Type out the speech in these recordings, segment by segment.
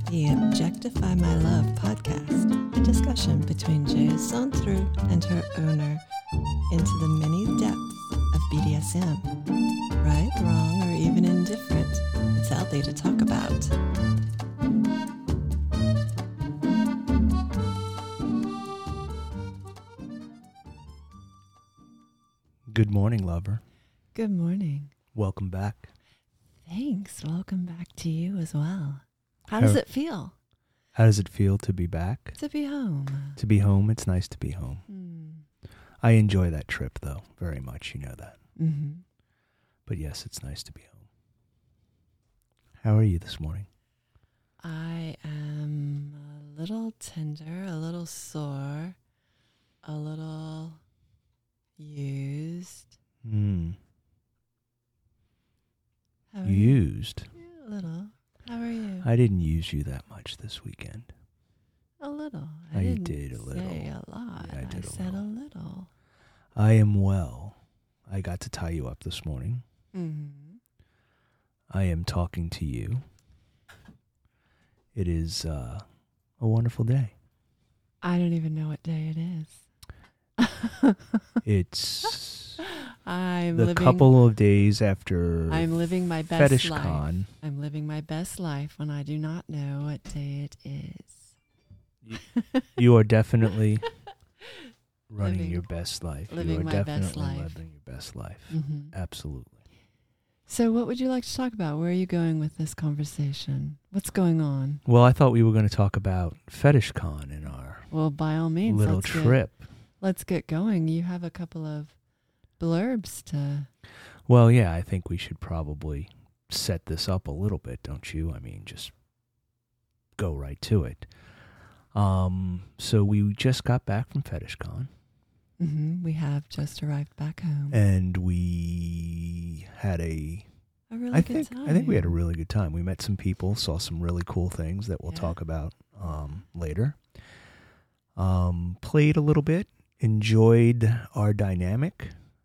the Objectify My Love podcast, a discussion between Jaya Santru and her owner into the many depths of BDSM. Right, wrong, or even indifferent, it's healthy to talk about. Good morning, lover. Good morning. Welcome back. Thanks. Welcome back to you as well. How does it feel? How does it feel to be back? To be home. To be home, it's nice to be home. I enjoy that trip, though, very much. You know that. Mm-hmm. But yes, it's nice to be home. How are you this morning? I am a little tender, a little sore, a little used. How are you? Used? Yeah, a little. How are you? I didn't use you that much this weekend. A little. I didn't did a little. say a lot. Yeah, I did a said little. a little. I am well. I got to tie you up this morning. Mm-hmm. I am talking to you. It is a wonderful day. I don't even know what day it is. It's I'm the living, couple of days after I'm living my best Fetish life. Con. I'm living my best life when I do not know what day it is. You are definitely running Living- your best life. living You are my definitely best life. living your best life. Mm-hmm. Absolutely. So what would you like to talk about? Where are you going with this conversation? What's going on? Well, I thought we were going to talk about Fetish Con in our Well, by all means, little trip. Let's get going. You have a couple of blurbs to... Well, yeah, I think we should probably set this up a little bit, don't you? I mean, just go right to it. So we just got back from Fetish Con. Mm-hmm. We have just arrived back home. And we had a really good time. I think we had a really good time. We met some people, saw some really cool things that we'll Yeah. talk about later. Played a little bit, enjoyed our dynamic.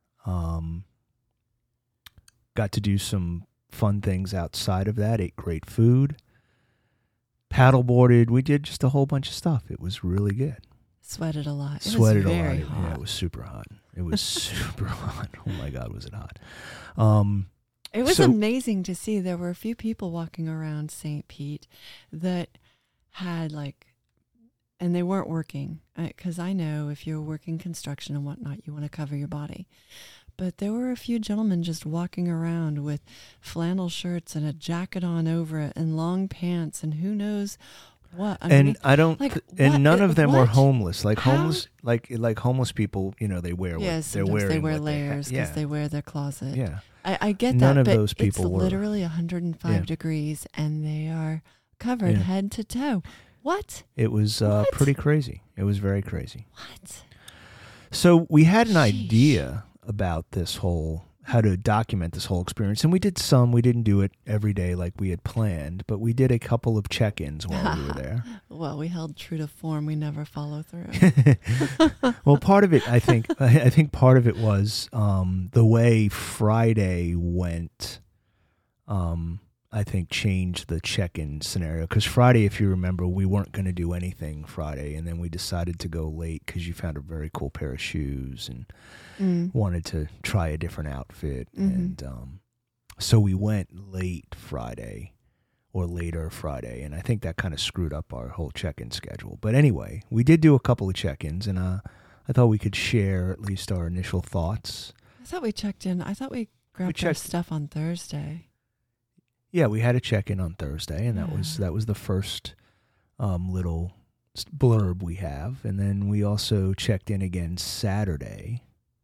Got to do some fun things outside of that, ate great food. Paddleboarded, we did just a whole bunch of stuff. It was really good. Sweated a lot. Sweated it was a lot. very hot. Yeah, it was super hot. It was super hot. Oh my God, was it hot? It was So- amazing to see. There were a few people walking around St. Pete that had and they weren't working. Because I know if you're working construction and whatnot, you want to cover your body. But there were a few gentlemen just walking around with flannel shirts and a jacket on over it and long pants and who knows what. And I don't, like, and what- none of them were what? homeless. Like How? homeless, like homeless people. You know, they wear what Yeah, they're sometimes wearing. they wear what layers because yeah, they wear their closet. yeah. I get None that, of but those people it's were. literally 105 Yeah. degrees and they are covered Yeah. head to toe. What? It was What? pretty crazy. It was very crazy. What? So we had an Sheesh. idea about this whole, how to document this whole experience. And we did some. We didn't do it every day like we had planned, but we did a couple of check-ins while we were there. Well, we held true to form. We never follow through. Well, part of it, I think part of it was the way Friday went, I think changed the check-in scenario. Because Friday, if you remember, we weren't going to do anything Friday. And then we decided to go late because you found a very cool pair of shoes and wanted to try a different outfit. Mhm. And so we went late Friday or later Friday. And I think that kind of screwed up our whole check-in schedule. But anyway, we did do a couple of check-ins. And I thought we could share at least our initial thoughts. I thought we checked in. I thought we grabbed our stuff on Thursday. Yeah, we had a check-in on Thursday, and that was the first little blurb we have. And then we also checked in again Saturday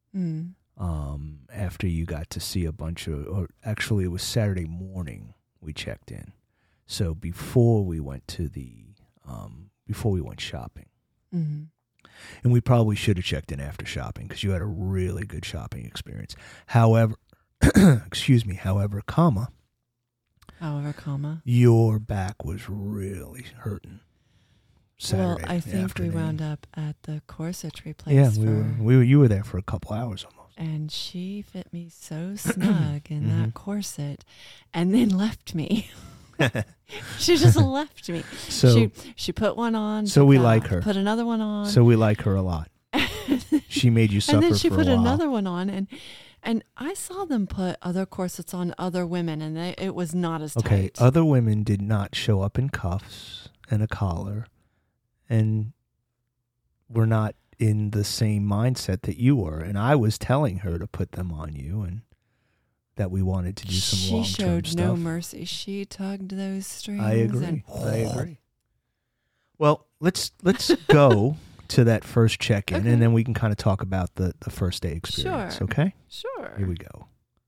after you got to see a bunch of, or actually it was Saturday morning we checked in. So before we went shopping. Mm-hmm. And we probably should have checked in after shopping because you had a really good shopping experience. However, your back was really hurting Saturday. Well, I think afternoon. we wound up at the corsetry place. Yeah, you were there for a couple hours almost. And she fit me so snug in that corset and then left me. She just left me. So she put one on. So we like her. Put another one on. So we like her a lot. She made you suffer for a while. And then she put another one on, and I saw them put other corsets on other women, and it was not as tight. Other women did not show up in cuffs and a collar, and were not in the same mindset that you were. And I was telling her to put them on you, and that we wanted to do some long-term stuff. She showed no mercy. She tugged those strings. I agree. Well, let's go to that first check-in, and then we can kind of talk about the first day experience. Sure. Okay? Sure. Here we go.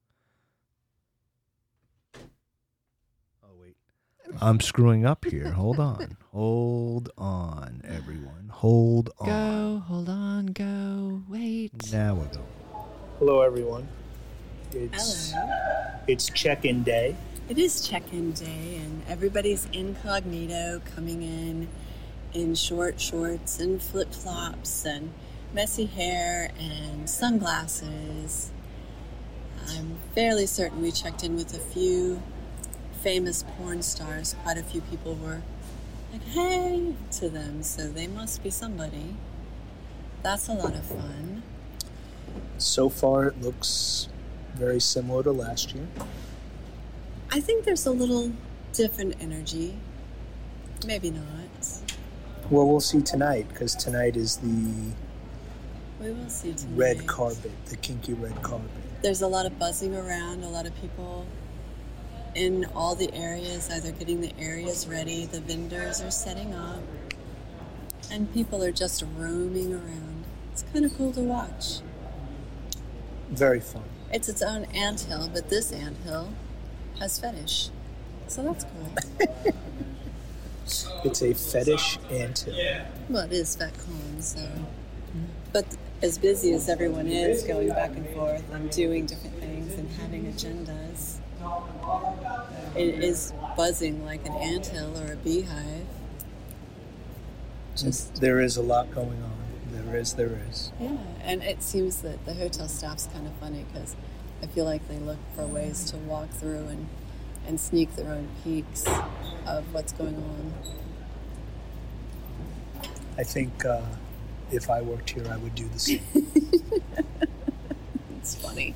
Oh, wait. I'm screwing up here. Hold on. Hold on, everyone. Hold on. Go. Hold on. Go. Wait. Now we're going. Hello, everyone. Hello. It's check-in day. It is check-in day, and everybody's incognito coming in short shorts and flip-flops and messy hair and sunglasses. I'm fairly certain we checked in with a few famous porn stars. Quite a few people were like, hey, to them, so they must be somebody. That's a lot of fun. So far, it looks very similar to last year. I think there's a little different energy. Maybe not. Well, we'll see tonight, because tonight is the We will see tonight. red carpet, the kinky red carpet. There's a lot of buzzing around, a lot of people in all the areas, either getting the areas ready, the vendors are setting up, and people are just roaming around. It's kind of cool to watch. Very fun. It's its own anthill, but this anthill has fetish. So that's cool. It's a fetish anthill. Well, it is FetCon, so. But as busy as everyone is going back and forth and doing different things and having agendas, it is buzzing like an anthill or a beehive. There is a lot going on. There is. Yeah, and it seems that the hotel staff's kind of funny because I feel like they look for ways to walk through and sneak their own peeks of what's going on. I think if I worked here, I would do the same. It's funny.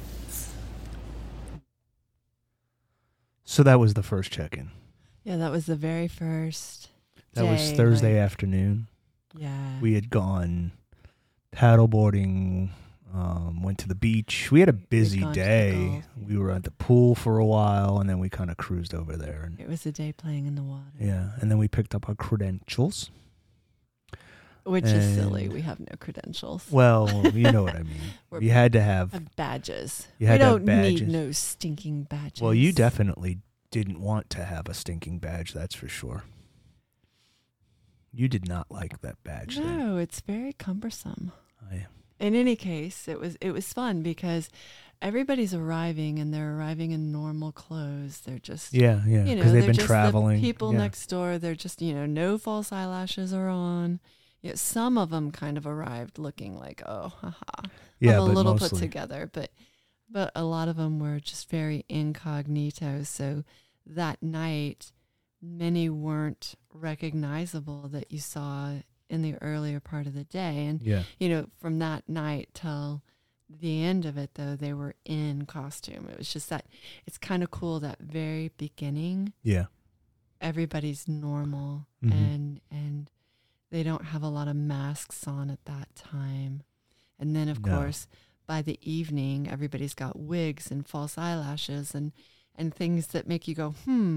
So that was the first check-in. Yeah, that was the very first That day, was Thursday afternoon. Yeah. We had gone paddleboarding, went to the beach. We had a busy gone to the day. golf. We were at the pool for a while, and then we kind of cruised over there. And It was a day playing in the water. yeah, and then we picked up our credentials. Which is silly. We have no credentials. Well, you know what I mean. We're- You had to have. Have badges. You had we to don't have need badges. no stinking badges. Well, you definitely didn't want to have a stinking badge. That's for sure. You did not like that badge thing. No, it's very cumbersome. I, In any case, it was fun because everybody's arriving and they're arriving in normal clothes. They're just yeah, you know, because they've they're been just traveling. The people yeah. next door, they're just, no false eyelashes are on. Yeah, some of them kind of arrived looking like, oh, haha. Yeah, I'm a but little mostly. put together, but a lot of them were just very incognito. So that night, many weren't recognizable that you saw in the earlier part of the day. And, Yeah. from that night till the end of it, though, they were in costume. It was just that it's kind of cool that very beginning, Yeah. everybody's normal Mhm. and they don't have a lot of masks on at that time. And then, of No. course, by the evening, everybody's got wigs and false eyelashes and things that make you go,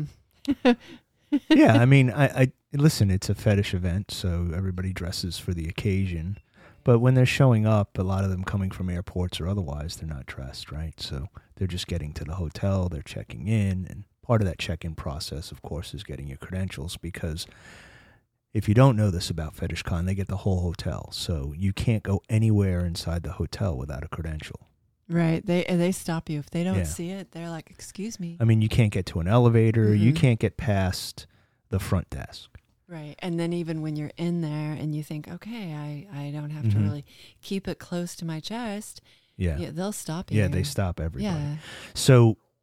Yeah, I mean, I listen, it's a fetish event, so everybody dresses for the occasion. But when they're showing up, a lot of them coming from airports or otherwise, they're not dressed, right? So they're just getting to the hotel, they're checking in, and part of that check-in process, of course, is getting your credentials, because if you don't know this about FetishCon, they get the whole hotel. So you can't go anywhere inside the hotel without a credential. Right. They stop you. If they don't Yeah. see it, they're like, excuse me. I mean, you can't get to an elevator. You Mhm. can't get past the front desk. Right. And then even when you're in there and you think, okay, I don't have to Mhm. really keep it close to my chest, Yeah. they'll stop you. Yeah, they stop everybody. Yeah. So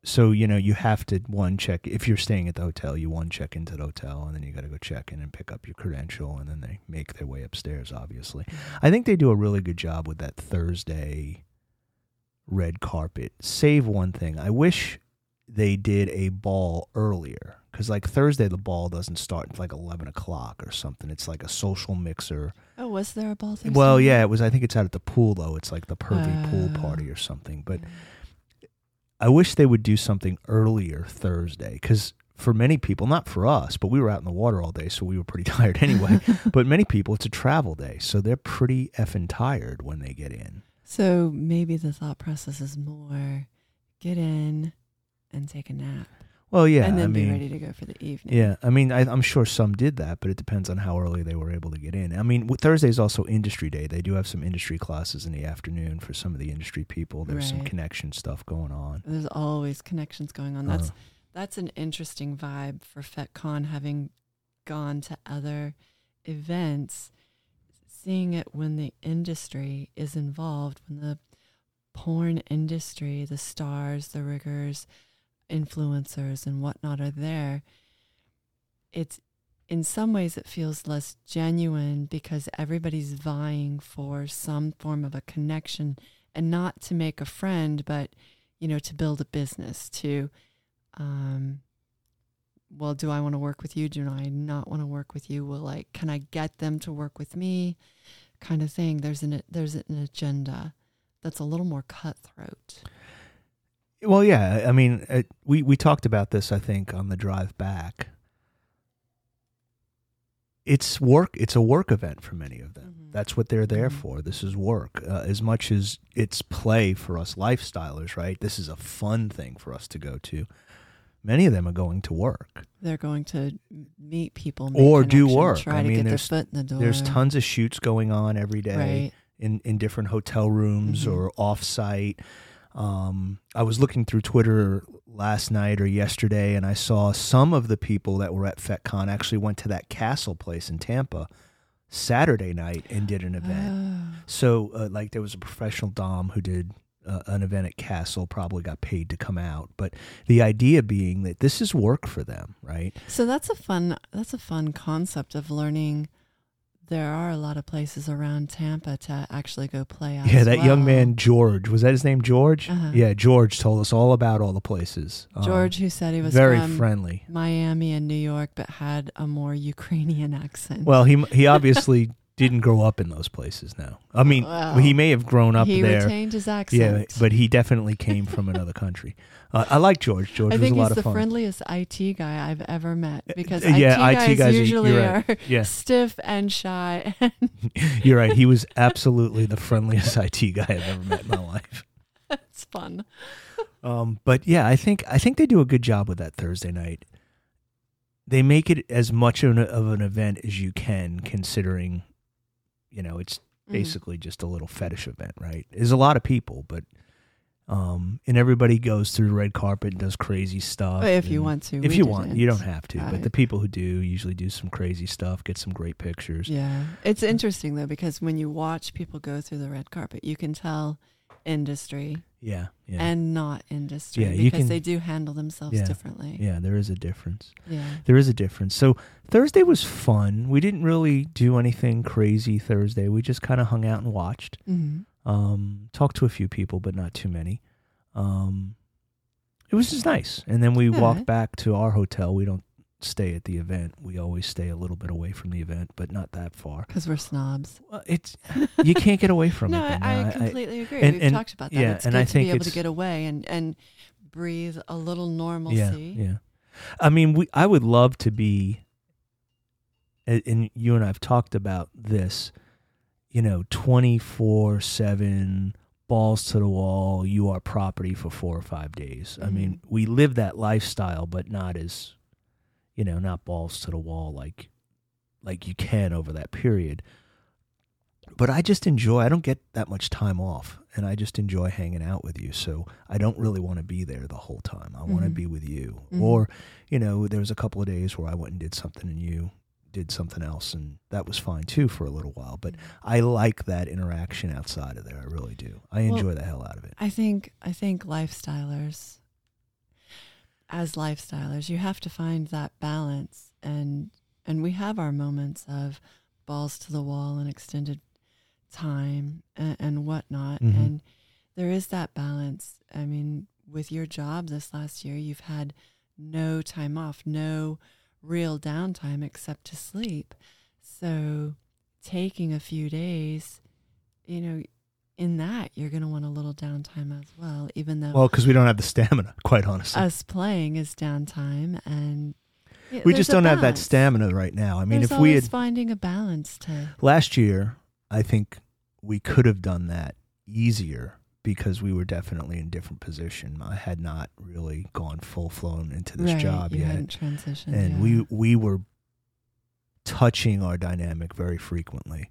So, you have to check, if you're staying at the hotel, you check into the hotel, and then you got to go check in and pick up your credential, and then they make their way upstairs, obviously. I think they do a really good job with that Thursday red carpet. Save one thing. I wish they did a ball earlier, because like Thursday, the ball doesn't start until like 11 o'clock or something. It's like a social mixer. Oh, was there a ball Thursday? Well, yeah, it was. I think it's out at the pool, though. It's like the Pervy pool party or something, but I wish they would do something earlier Thursday, because for many people, not for us, but we were out in the water all day, so we were pretty tired anyway. But many people, it's a travel day, so they're pretty effing tired when they get in. So maybe the thought process is more get in and take a nap. Well, yeah. And then be ready to go for the evening. Yeah. I mean, I'm sure some did that, but it depends on how early they were able to get in. I mean, Thursday is also industry day. They do have some industry classes in the afternoon for some of the industry people. There's some connection stuff going on. There's always connections going on. That's an interesting vibe for FetCon, having gone to other events, seeing it when the industry is involved, when the porn industry, the stars, the riggers, influencers and whatnot are there. It's in some ways it feels less genuine because everybody's vying for some form of a connection, and not to make a friend, but to build a business, to well, do I want to work with you? Do I not want to work with you? Well, like, can I get them to work with me? Kind of thing. There's an agenda that's a little more cutthroat. Well, yeah. I mean, we talked about this, I think, on the drive back. It's work. It's a work event for many of them. Mm-hmm. That's what they're there for. This is work. As much as it's play for us lifestylers, right? This is a fun thing for us to go to. Many of them are going to work. They're going to meet people, or do work. Try to get their foot in the door. There's tons of shoots going on every day, right, in different hotel rooms or off-site. I was looking through Twitter last night or yesterday, and I saw some of the people that were at FetCon actually went to that Castle place in Tampa Saturday night and did an event. So, like, there was a professional dom who did an event at Castle, probably got paid to come out. But the idea being that this is work for them, right? So that's a fun concept of learning. There are a lot of places around Tampa to actually go play out. Yeah, that young man, George. Was that his name, George? Uh-huh. Yeah, George told us all about all the places. George, who said he was very from friendly, Miami and New York, but had a more Ukrainian accent. Well, he obviously didn't grow up in those places now. I mean, he may have grown up there. He retained his accent. Yeah, but he definitely came from another country. I like George. George was a lot of fun. I think he's the friendliest IT guy I've ever met, because IT guys usually are stiff and shy. You're right. He was absolutely the friendliest IT guy I've ever met in my life. It's fun. But yeah, I think they do a good job with that Thursday night. They make it as much of an event as you can, considering, it's basically just a little fetish event, right? There's a lot of people, but and everybody goes through the red carpet and does crazy stuff. If you want to. If you want, you don't have to. Right. But the people who do usually do some crazy stuff, get some great pictures. Yeah. It's interesting, though, because when you watch people go through the red carpet, you can tell industry and not industry, because they do handle themselves differently. Yeah, there is a difference. Yeah. There is a difference. So Thursday was fun. We didn't really do anything crazy Thursday. We just kind of hung out and watched. Mm-hmm. Talked to a few people, but not too many. It was just nice. And then we walked back to our hotel. We don't stay at the event. We always stay a little bit away from the event, but not that far. Because we're snobs. Well, you can't get away from it. No, I completely agree. We've talked about that. Yeah, it's good to be able to get away and breathe a little normalcy. Yeah. I mean, I would love to be, and you and I have talked about this, 24/7, balls to the wall, you are property for 4 or 5 days. I mean, we live that lifestyle, but not as, not balls to the wall like you can over that period. But I don't get that much time off, and I just enjoy hanging out with you. So I don't really want to be there the whole time. I want to be with you. Mm-hmm. Or, there was a couple of days where I went and did something and you did something else, and that was fine too for a little while. But I like that interaction outside of there. I really do. I enjoy the hell out of it. I think lifestylers, as lifestylers, you have to find that balance, and we have our moments of balls to the wall and extended time and whatnot, Mhm. and there is that balance. I mean, with your job this last year, you've had no time off, no real downtime except to sleep. So taking a few days, you know, in that you're going to want a little downtime as well, even though Well, because we don't have the stamina, quite honestly. us playing is downtime, and We just don't have that balance. stamina right now. I mean, There's if we always had finding a balance to. last year, I think we could have done that easier because we were definitely in a different position. I had not really gone full flown into this Right, job you yet, hadn't transitioned, and yeah. we were touching our dynamic very frequently.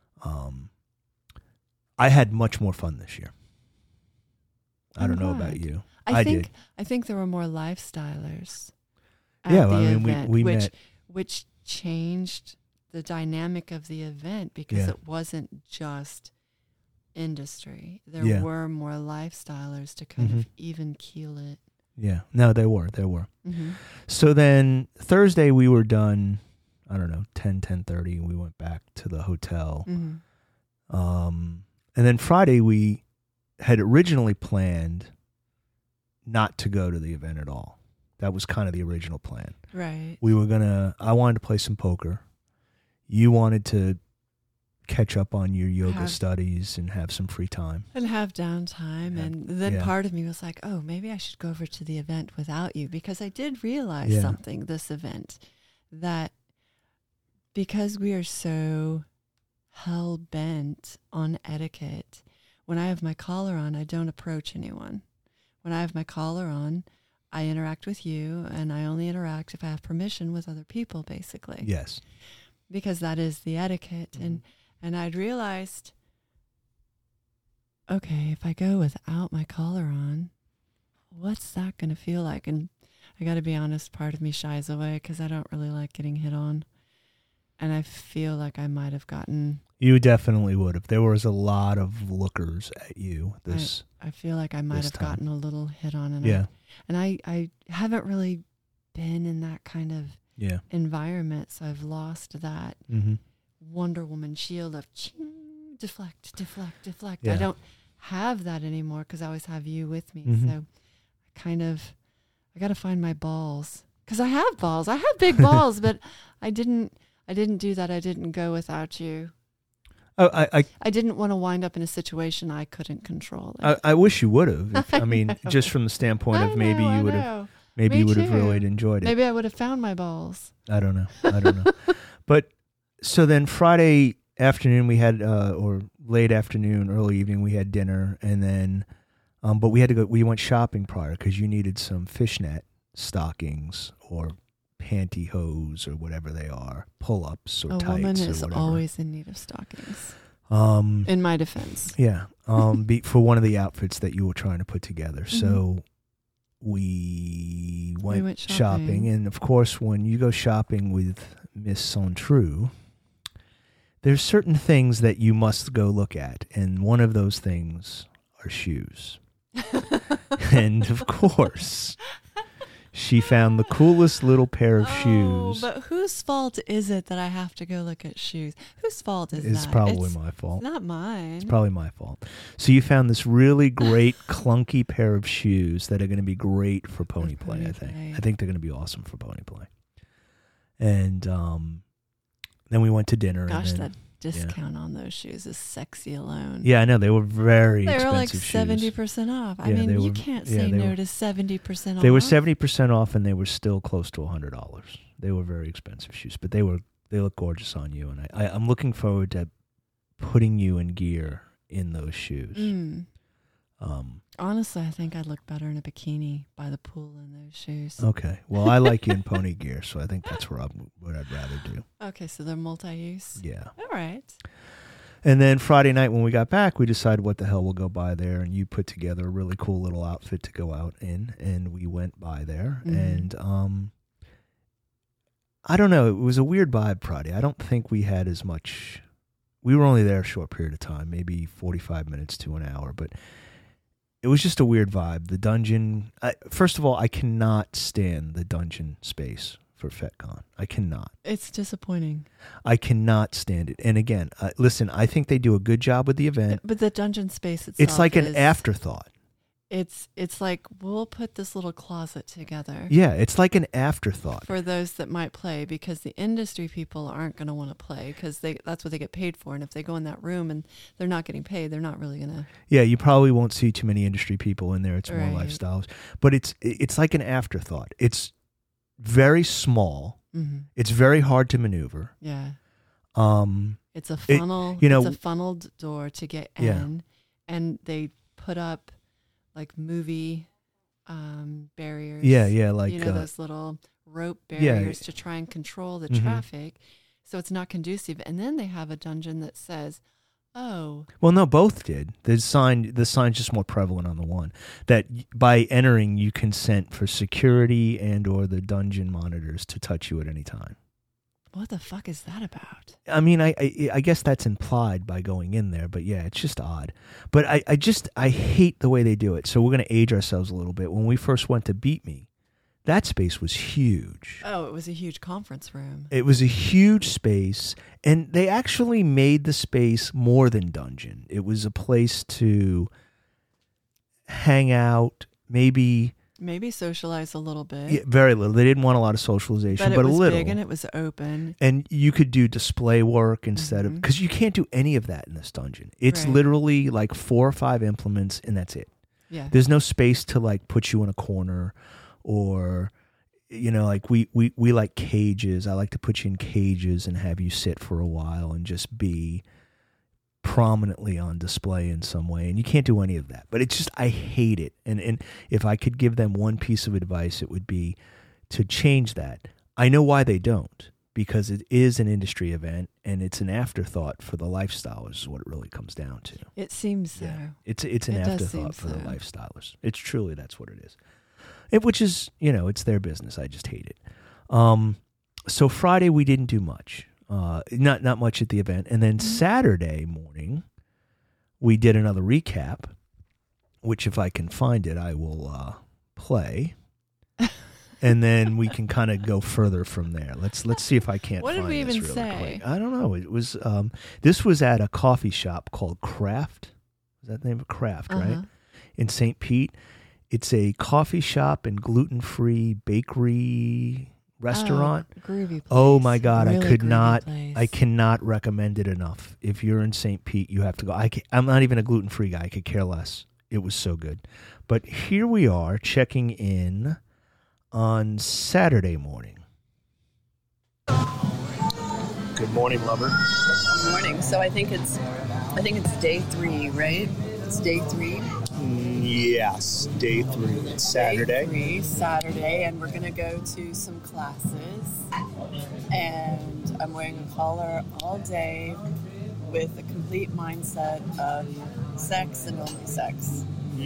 I had much more fun this year. I I'm don't know glad. about you. I did. think there were more lifestylers. At Yeah, the well, I mean, event, we which met. which changed the dynamic of the event because Yeah. it wasn't just industry. There Yeah. were more lifestylers to kind of even keel it. Yeah, no, there were. Mm-hmm. So then Thursday we were done, I don't know, 10:30, and we went back to the hotel. Mm-hmm. And then Friday we had originally planned not to go to the event at all. That was kind of the original plan. Right. I wanted to play some poker. You wanted to catch up on your yoga studies and have some free time. And have downtime. And then yeah. part of me was like, oh, maybe I should go over to the event without you, because I did realize Yeah. something, this event, that because we are so hell-bent on etiquette, when I have my collar on, I don't approach anyone. When I have my collar on, I interact with you, and I only interact if I have permission with other people, basically. Yes. Because that is the etiquette. And I'd realized, okay, if I go without my collar on, what's that going to feel like? And I got to be honest, part of me shies away because I don't really like getting hit on. And I feel like I might have gotten... You definitely would have. There was a lot of lookers at you. I feel like I might have time. gotten a little hit on. And Yeah. I haven't really been in that kind of Yeah. environment, so I've lost that Mm-hmm. Wonder Wonder Woman shield of ching, deflect. Yeah. I don't have that anymore because I always have you with me. Mhm. So I got to find my balls, because I have balls. I have big balls, but I didn't do that. I didn't go without you. Oh, I didn't want to wind up in a situation I couldn't control. I wish you would have. I mean, know. just from the standpoint of maybe I you would have, know. maybe Me you would have too. really enjoyed it. Maybe I would have found my balls. I don't know. But so then Friday afternoon we had, or late afternoon, early evening, we had dinner, and then, but we had to go. We went shopping prior because you needed some fishnet stockings or pantyhose or whatever they are, pull-ups or A tights woman or is whatever. always in need of stockings. In my defense. Yeah. For one of the outfits that you were trying to put together. So we went shopping. And of course, when you go shopping with Miss Sontrue, there's certain things that you must go look at. And one of those things are shoes. And of course, she found the coolest little pair of shoes. But whose fault is it that I have to go look at shoes? Whose fault is It's that? probably my fault. It's not mine. It's probably my fault. So you found this really great clunky pair of shoes that are going to be great for pony play, I think. play. I think they're going to be awesome for pony play. And then we went to dinner. Gosh, and then, that discount on those shoes is sexy alone. yeah, I know. They were very They were like expensive shoes. 70% off. I Yeah, mean, they you were- can't yeah, say they no were- to 70% off. They were 70% off, and they were still close to $100. They were very expensive shoes, but they look gorgeous on you. And I'm looking forward to putting you in gear in those shoes. Honestly, I think I'd look better in a bikini by the pool in those shoes. Okay. Well, I like you in pony gear, so I think that's what I'd rather do. Okay, so they're multi-use. Yeah. All right. And then Friday night when we got back, we decided what the hell we'll go by there. And you put together a really cool little outfit to go out in. And we went by there. Mhm. And I don't know. It was a weird vibe Friday. I don't think we had as much. We were only there a short period of time, maybe 45 minutes to an hour. But it was just a weird vibe. The dungeon. First of all, I cannot stand the dungeon space for FetCon. I cannot. It's disappointing. I cannot stand it. And again, listen, I think they do a good job with the event. But the dungeon space itself, it's like an afterthought. It's like, we'll put this little closet together. Yeah, it's like an afterthought. For those that might play, because the industry people aren't going to want to play because that's what they get paid for. And if they go in that room and they're not getting paid, they're not really going to. Yeah, you probably won't see too many industry people in there. It's more Right. lifestyles. But it's like an afterthought. It's very small. Mm-hmm. It's very hard to maneuver. Yeah. It's a It- funnel. you know- it's a funneled door to get in, Yeah. and they put up like movie barriers. Yeah, like those little rope barriers to try and control the traffic, so it's not conducive. And then they have a dungeon that says, "Oh, well, no, both did. The sign's just more prevalent on the one that by entering you consent for security and or the dungeon monitors to touch you at any time. what the fuck is that about?" I mean, I guess that's implied by going in there, but yeah, it's just odd. But I hate the way they do it. So we're going to age ourselves a little bit. When we first went to Beat Me, that space was huge. Oh, it was a huge conference room. It was a huge space, and they actually made the space more than dungeon. It was a place to hang out, maybe socialize a little bit. yeah, very little. They didn't want a lot of socialization, but it was a little. big and it was open. And you could do display work instead of, because you can't do any of that in this dungeon. It's Right. literally like 4 or 5 implements, and that's it. Yeah. There's no space to like put you in a corner, or like we like cages. I like to put you in cages and have you sit for a while and just be prominently on display in some way, and you can't do any of that. But it's just, I hate it. And if I could give them one piece of advice, it would be to change that. I know why they don't, because it is an industry event and it's an afterthought for the lifestylers is what it really comes down to. It seems so. Yeah. It's an It does seem afterthought for the so. lifestylers. It's truly, that's what it is. Which is, it's their business. I just hate it. So Friday we didn't do much. Not much at the event. And then Saturday morning, we did another recap, which if I can find it, I will play. And then we can kind of go further from there. Let's see if I can't What did find we this even really say? quick. I don't know. It was this was at a coffee shop called Craft. Is that the name of Craft, right? In St. Pete. It's a coffee shop and gluten-free bakery restaurant. Oh, groovy place. Oh my God, Really I could groovy not, place. I cannot recommend it enough. If you're in St. Pete, you have to go. I'm not even a gluten-free guy. I could care less. It was so good. But here we are checking in on Saturday morning. Good morning, lover. Good morning. So I think it's day 3, right? It's day 3. Yes, day 3. It's Saturday. Day 3, Saturday, and we're going to go to some classes. And I'm wearing a collar all day with a complete mindset of sex and only sex.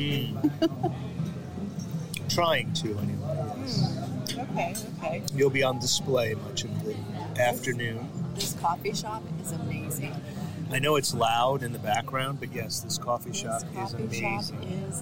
Trying to, anyway. Okay. You'll be on display much of the afternoon. This coffee shop is amazing. I know it's loud in the background, but yes, this coffee shop is amazing.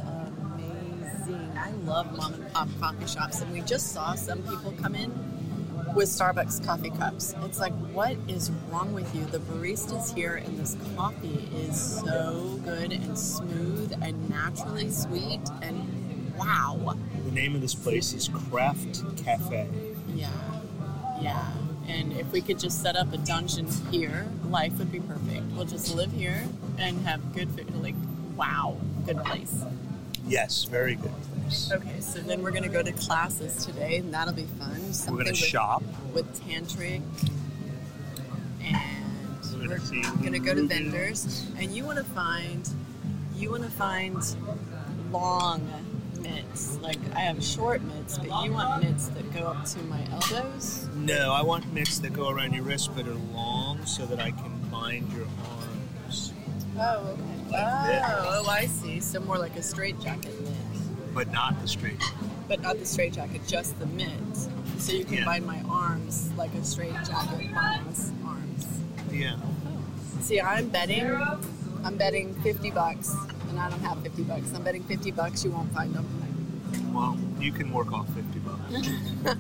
I love mom and pop coffee shops, and we just saw some people come in with Starbucks coffee cups. It's like, what is wrong with you? The baristas here, and this coffee is so good and smooth and naturally sweet, and wow. The name of this place is Craft Cafe. Yeah. And if we could just set up a dungeon here, life would be perfect. We'll just live here and have good food. Like, wow, good place. Yes, very good place. Okay, so then we're going to go to classes today, and that'll be fun. We're going to shop. With tantric, and we're going to go to vendors. And you want to find long mitts. Like, I have short mitts, but you want mitts that go up to my elbows? No, I want mitts that go around your wrist but are long so that I can bind your arms. Oh, okay. Oh, I see. So more like a straitjacket mitt. But not the straight. But not the straitjacket, just the mitt. So you can bind my arms like a straitjacket binds arms. Yeah. See, I'm betting $50, and and I don't have $50. I'm betting $50 you won't find them. Well, you can work off $50.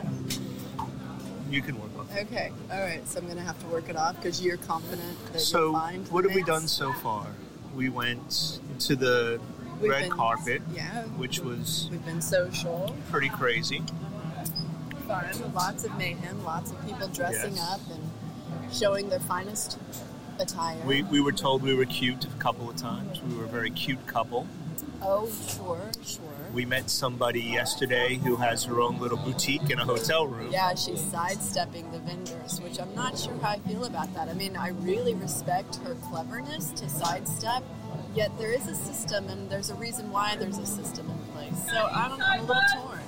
You can work off. Okay, all right. So I'm going to have to work it off because you're confident that So, you'll find what the have we mix? done so far? We went to the We've red been- carpet, Yeah. which was We've been social, pretty crazy. fun, lots of mayhem, lots of people dressing Yes. up and showing their finest attire. We were told we were cute a couple of times. We were a very cute couple. Oh, sure. We met somebody yesterday who has her own little boutique in a hotel room. Yeah, she's sidestepping the vendors, which I'm not sure how I feel about that. I mean, I really respect her cleverness to sidestep, yet there is a system, and there's a reason why there's a system in place. So I'm a little torn.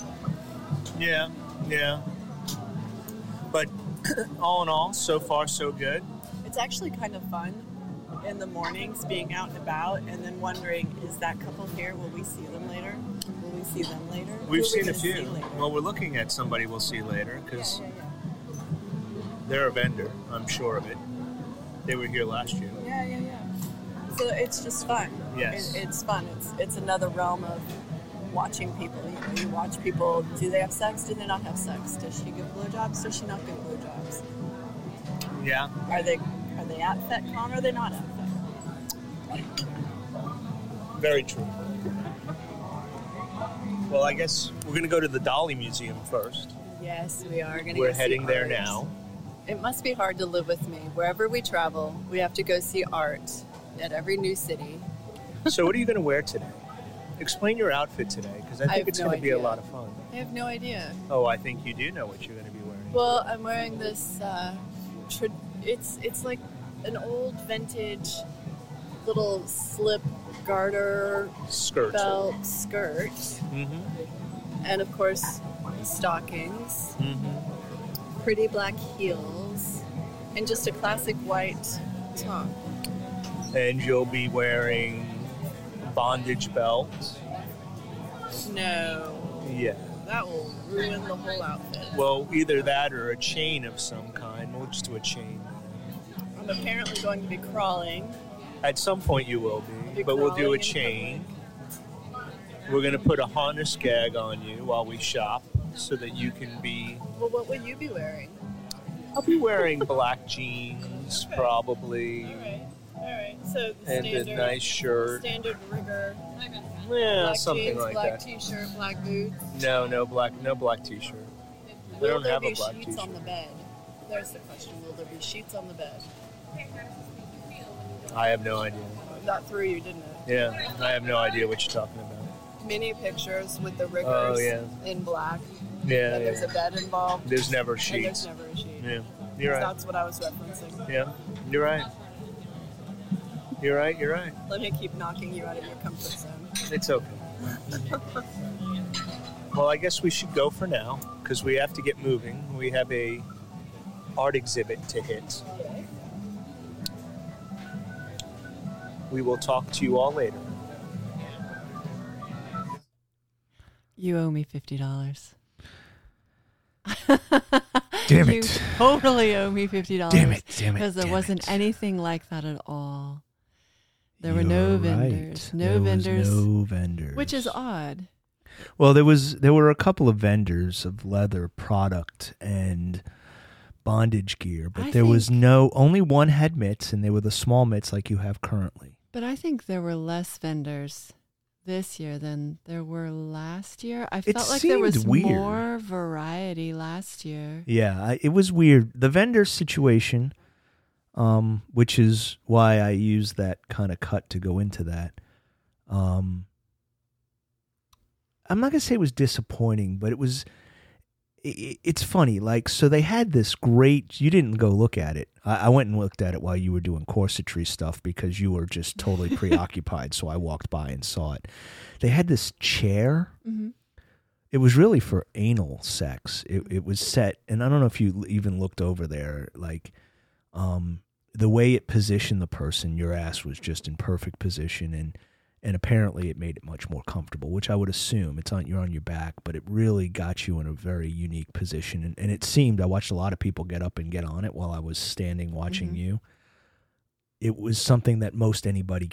Yeah. But all in all, so far so good. It's actually kind of fun in the mornings being out and about and then wondering, is that couple here? Will we see them later? Will we see them later? Who We've are we seen a gonna see few. later? Well, we're looking at somebody we'll see later because Yeah. they're a vendor. I'm sure of it. They were here last year. Yeah. So it's just fun. Yes. It's fun. It's another realm of watching people. You know, you watch people. Do they have sex? Do they not have sex? Does she give blowjobs? Does she not give blowjobs? Yeah. Are they at FetCon or are they not at FetCon? Very true. Well, I guess we're going to go to the Dolly Museum first. Yes, we are going to. We're heading there now. It must be hard to live with me. Wherever we travel, we have to go see art at every new city. So what are you going to wear today? Explain your outfit today, because I I think have it's no going to be a idea. lot of fun. I have no idea. Oh, I think you do know what you're going to be wearing. Well, I'm wearing this. It's like an old vintage little slip garter Skirt. belt skirt, Mm-hmm. and of course stockings, Mm-hmm. pretty black heels, and just a classic white top. And you'll be wearing a bondage belt. No, Yeah. that will ruin the whole outfit. Well, either that or a chain of some kind. We'll just do a chain. I'm apparently going to be crawling. At some point you will be, but we'll do crawling a in chain. We're going to put a harness gag on you while we shop so that you can be... Well, what will you be wearing? I'll be wearing black jeans, probably, All right. So the and a nice shirt. standard rigor. Yeah, Black something jeans, like black that. T-shirt, black boots. No black t-shirt. I Will don't there have be a black sheets t-shirt. on the bed? There's the question. Will there be sheets on the bed? I have no idea. That threw you, didn't it? Yeah, I have no idea what you're talking about. Mini pictures with the riggers Oh, yeah. in black. Yeah, And there's yeah. a bed involved. There's never And sheets. there's never a sheet. Yeah, you're right. That's what I was referencing. Yeah, you're right. You're right. Let me keep knocking you out of your comfort zone. It's okay. Well, I guess we should go for now because we have to get moving. We have a art exhibit to hit. We will talk to you all later. You owe me $50. Damn You it. totally owe me $50. Damn it. Because there damn wasn't it. anything like that at all. There were You're no right. vendors. No There was vendors. no vendors. Which is odd. Well, there were a couple of vendors of leather product and bondage gear, but I there was think- only one had mitts, and they were the small mitts like you have currently. But I think there were less vendors this year than there were last year. I It felt like there was seemed weird. more variety last year. Yeah, it was weird. The vendor situation, which is why I use that kind of cut to go into that. I'm not gonna say it was disappointing, but it was. It's funny, like, so they had this great. You didn't go look at it. I went and looked at it while you were doing corsetry stuff because you were just totally preoccupied. So I walked by and saw it. They had this chair. Mm-hmm. It was really for anal sex. It was set, and I don't know if you even looked over there. Like, the way it positioned the person, your ass was just in perfect position, and apparently it made it much more comfortable, which I would assume you're on your back, but it really got you in a very unique position. And it seemed, I watched a lot of people get up and get on it while I was standing watching Mhm. you. It was something that most anybody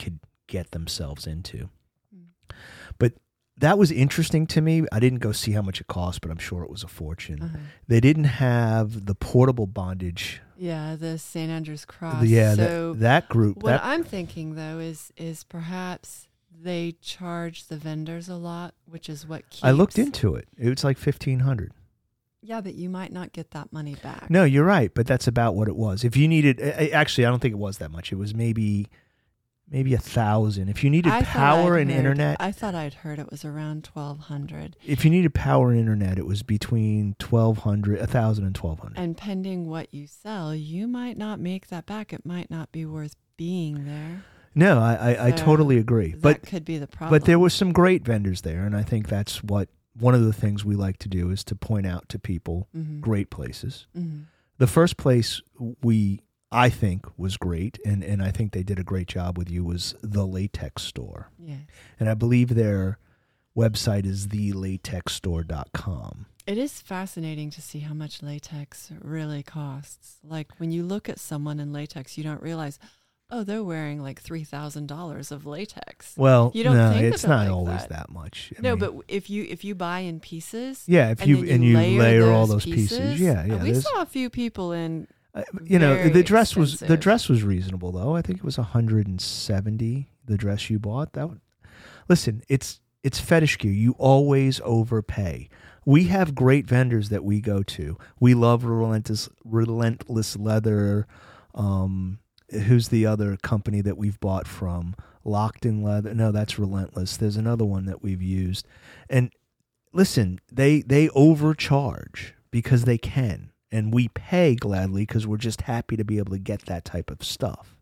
get themselves into. But that was interesting to me. I didn't go see how much it cost, but I'm sure it was a fortune. Uh-huh. They didn't have the portable bondage. Yeah, the St. Andrew's Cross. Yeah, so that group. what I'm thinking, though, is perhaps they charge the vendors a lot, which is what keeps... I looked into it. It was like $1,500. Yeah, but you might not get that money back. No, you're right, but that's about what it was. If you needed... Actually, I don't think it was that much. It was maybe $1,000. If you needed power and internet... I thought I'd heard it was around $1,200. If you needed power and internet, it was between $1,000 and $1,200. And pending what you sell, you might not make that back. It might not be worth being there. No, I totally agree. That could be the problem. But there were some great vendors there, and I think that's what one of the things we like to do is to point out to people great places. Mm-hmm. The first place I think was great, and I think they did a great job with you, was the Latex Store. Yes. And I believe their website is thelatexstore.com. It is fascinating to see how much latex really costs. Like when you look at someone in latex, you don't realize, oh, they're wearing like $3,000 of latex. Well, you don't think it's of it not like always that much. I mean, but if you buy in pieces, yeah, if you layer all those pieces, yeah. We saw a few people in. The dress was reasonable though. I think it was $170. The dress you bought. Listen, it's fetish gear. You always overpay. We have great vendors that we go to. We love Relentless Leather. Who's the other company that we've bought from? Locked in Leather. No, that's Relentless. There's another one that we've used. And listen, they overcharge because they can. And we pay gladly because we're just happy to be able to get that type of stuff.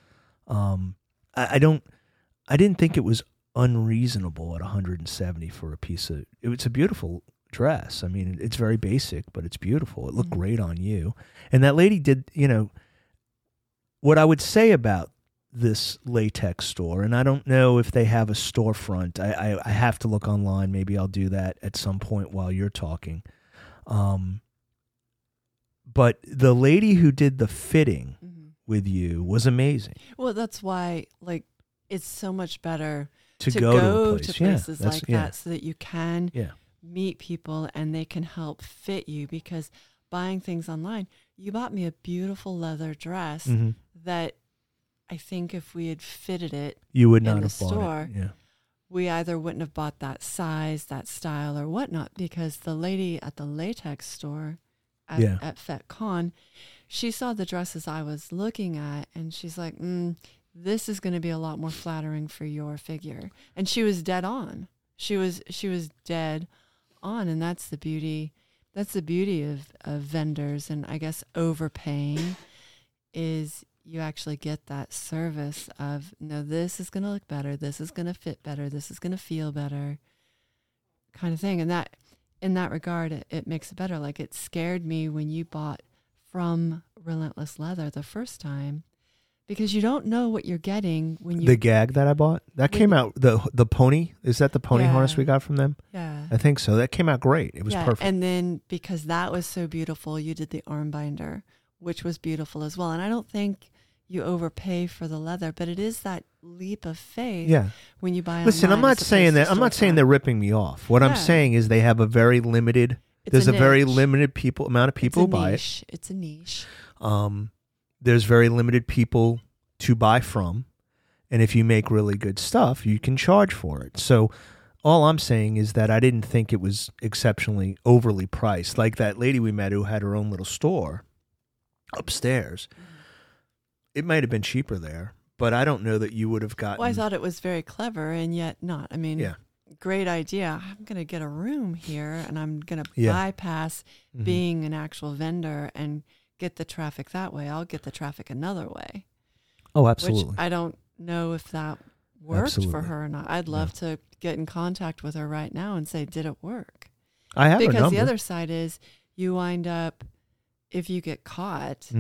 I didn't think it was unreasonable at $170 for a piece of. It's a beautiful dress. I mean, it's very basic, but it's beautiful. It looked great on you. And that lady did, what I would say about this latex store, and I don't know if they have a storefront. I have to look online. Maybe I'll do that at some point while you're talking. But the lady who did the fitting with you was amazing. Well, that's why, it's so much better to go to places like that so that you can meet people and they can help fit you. Because buying things online, you bought me a beautiful leather dress that I think if we had fitted it you would not in the have bought store, it. Yeah. we either wouldn't have bought that size, that style, or whatnot. Because the lady at the latex store at FetCon, she saw the dresses I was looking at, and she's like, this is going to be a lot more flattering for your figure. And she was dead on. She was dead on, and that's the beauty. That's the beauty of vendors, and I guess overpaying is you actually get that service of, no, this is going to look better, this is going to fit better, this is going to feel better, kind of thing. And that, in that regard, it makes it better. Like, it scared me when you bought from Relentless Leather the first time, because you don't know what you're getting when you... The gag that I bought? That came out... The pony? Is that the pony harness we got from them? Yeah. I think so. That came out great. It was perfect. And then, because that was so beautiful, you did the arm binder, which was beautiful as well. And I don't think you overpay for the leather, but it is that leap of faith when you buy online. Listen, I'm not saying that. I'm not saying they're ripping me off. What I'm saying is they have a very limited... There's a very limited amount of people who buy it. It's a niche. There's very limited people to buy from. And if you make really good stuff, you can charge for it. So all I'm saying is that I didn't think it was exceptionally overly priced. Like that lady we met who had her own little store upstairs. It might have been cheaper there, but I don't know that you would have gotten... Well, I thought it was very clever, and yet not. I mean, great idea. I'm going to get a room here, and I'm going to bypass being an actual vendor and get the traffic that way. I'll get the traffic another way. Oh, absolutely. Which I don't know if that worked for her or not. I'd love to get in contact with her right now and say, did it work? I have Because the other side is you wind up, if you get caught,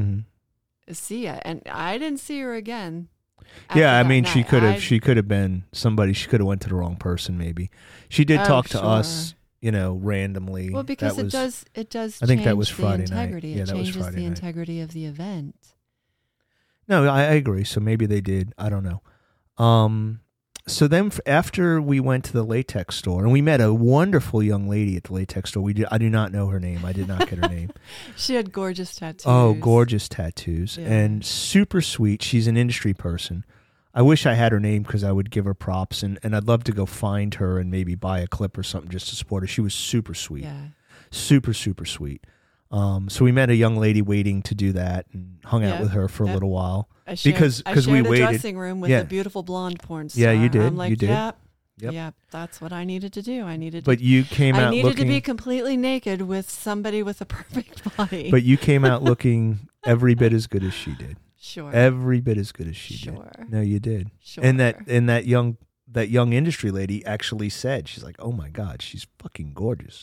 see ya. And I didn't see her again. Yeah, I mean, she could have been somebody. She could have went to the wrong person. Maybe she did talk to us, randomly. Well, because it does. I think that was Friday night. Yeah, that was Friday night. It changes the integrity of the event. No, I agree. So maybe they did. I don't know. So then after we went to the latex store, and we met a wonderful young lady at the latex store. I do not know her name. I did not get her name. She had gorgeous tattoos. Oh, gorgeous tattoos. Yeah. And super sweet. She's an industry person. I wish I had her name because I would give her props, and I'd love to go find her and maybe buy a clip or something just to support her. She was super sweet. Yeah. Super, super sweet. So we met a young lady waiting to do that and hung out with her for a little while. I shared because we a waited. dressing room with a beautiful blonde porn star. Yeah, you did. I'm like, you did. Yep, that's what I needed to do. But you came out looking. I needed looking, to be completely naked with somebody with a perfect body. But you came out looking every bit as good as she did. Sure. Every bit as good as she did. No, you did. Sure. And that young industry lady actually said, she's like, "Oh my God, she's fucking gorgeous."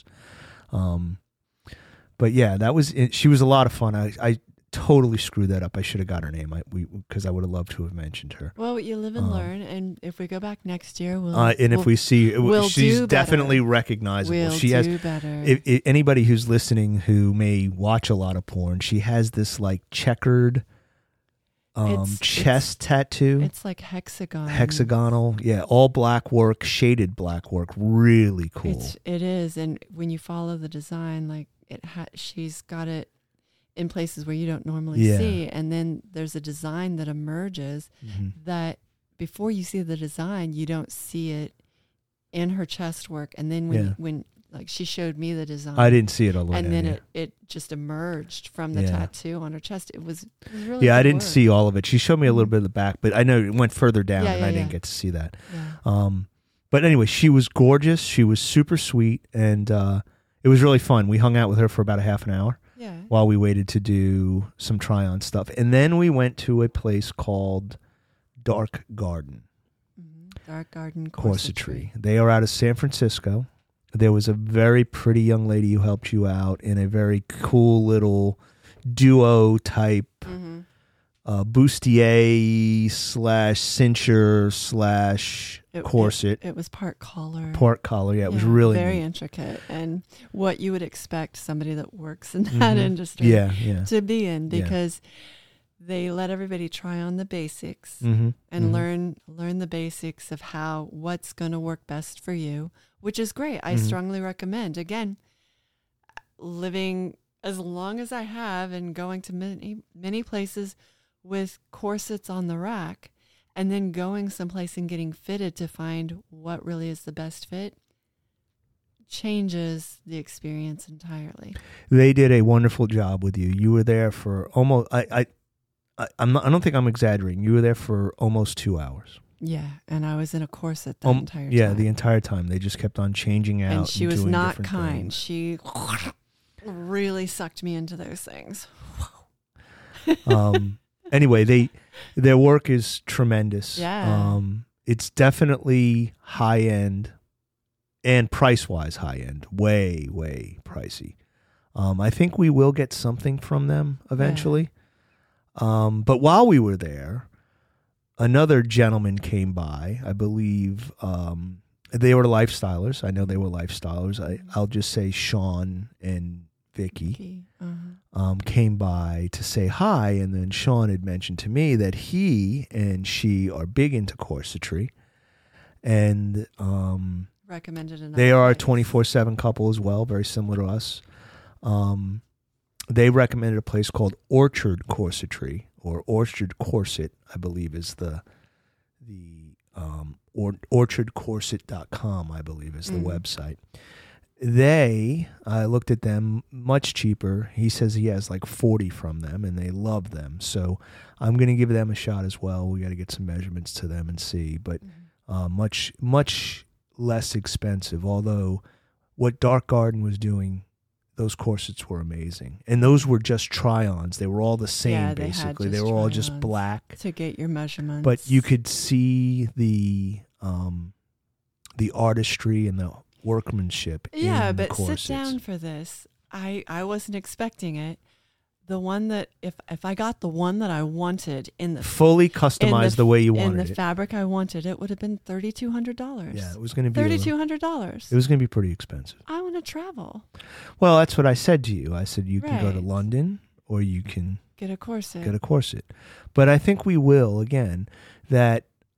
But yeah, that was it. She was a lot of fun. I totally screwed that up. I should have got her name. Because I would have loved to have mentioned her. Well, you live and learn, and if we go back next year, if we see, she's do definitely better. recognizable. She has better. If anybody who's listening who may watch a lot of porn, she has this like checkered chest tattoo. It's like hexagonal. Yeah, all black work, shaded black work. Really cool. It is, and when you follow the design, like she's got it in places where you don't normally see, and then there's a design that emerges that before you see the design, you don't see it in her chest work, and then when like she showed me the design, I didn't see it all the way and down, then it just emerged from the tattoo on her chest. It was really I good didn't work. see all of it. She showed me a little bit of the back, but I know it went further down, and I didn't get to see that. Yeah. But anyway, she was gorgeous. She was super sweet, and it was really fun. We hung out with her for about a half an hour while we waited to do some try-on stuff. And then we went to a place called Dark Garden. Dark Garden Corsetry. They are out of San Francisco. There was a very pretty young lady who helped you out in a very cool little duo type bustier / cincher / corset. It was part collar. Yeah, it was really very neat. Intricate, and what you would expect somebody that works in that industry to be in, because they let everybody try on the basics and learn the basics of what's going to work best for you, which is great. I strongly recommend. Again, living as long as I have and going to many places with corsets on the rack, and then going someplace and getting fitted to find what really is the best fit changes the experience entirely. They did a wonderful job with you. You were there for almost, I don't think I'm exaggerating. You were there for almost 2 hours. Yeah, and I was in a corset the entire time. Yeah, the entire time. They just kept on changing out. And she was doing not different kind. things. She really sucked me into those things. Anyway, their work is tremendous. Yeah. It's definitely high end, and price wise high end. Way, way pricey. I think we will get something from them eventually. But while we were there, another gentleman came by. I believe they were lifestylers. I know they were lifestylers. I'll just say Sean and Vicky came by to say hi, and then Sean had mentioned to me that he and she are big into corsetry, and recommended another they are a place. 24/7 couple as well, very similar to us. They recommended a place called Orchard Corsetry, or Orchard Corset, I believe is the orchardcorset.com, I believe is the website. I looked at them, much cheaper. He says he has like 40 from them, and they love them. So I'm going to give them a shot as well. We got to get some measurements to them and see, but much, much less expensive. Although what Dark Garden was doing, those corsets were amazing. And those were just try-ons. They were all the same, basically. They were all just black. To get your measurements. But you could see the artistry and the workmanship in the corsets. Sit down for this. I wasn't expecting it. The one that, if I got the one that I wanted in the fully customized the way you wanted in it, the fabric I wanted, it would have been $3,200. Yeah, it was going to be $3,200. It was going to be pretty expensive. I want to travel. Well, that's what I said to you. I said you can go to London, or you can get a corset. But I think we will again. That